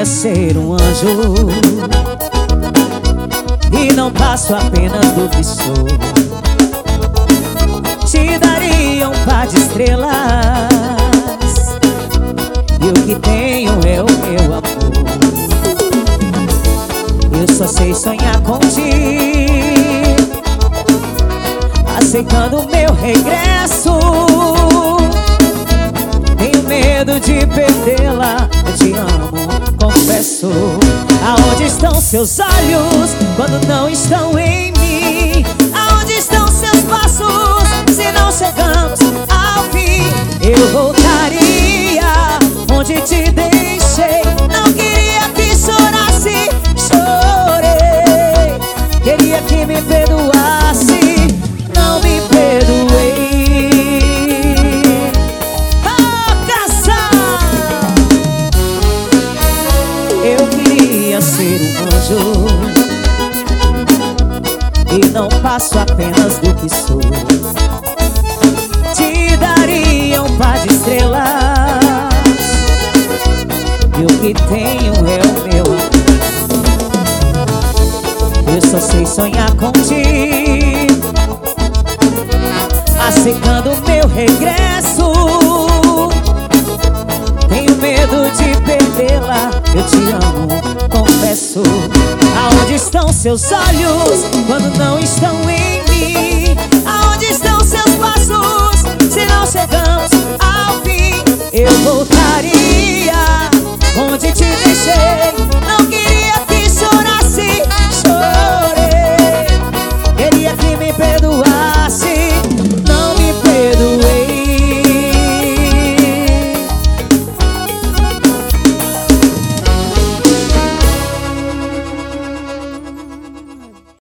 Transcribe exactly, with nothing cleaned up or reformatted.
queria ser um anjo e não passo apenas do que sou. Te daria um par de estrelas e o que tenho é o meu amor. Eu só sei sonhar contigo, aceitando o meu regresso. Tenho medo de perdê-la, eu te amo, confesso. Aonde estão seus olhos quando não estão em mim? Aonde estão seus passos se não chegamos ao fim? Eu voltaria onde te deixei. Não queria que chorasse, chorei. Queria que me perdoasse, não me perdoei. Eu queria ser um anjo e não passo apenas do que sou. Te daria um par de estrelas e o que tenho é o meu amor. Eu só sei sonhar contigo, aceitando o meu regresso. Tenho medo de perdê-la, eu te amo, confesso. Aonde estão seus olhos quando não estão em mim? Aonde estão seus passos se não chegamos ao fim? Eu voltaria onde te deixei. Não queria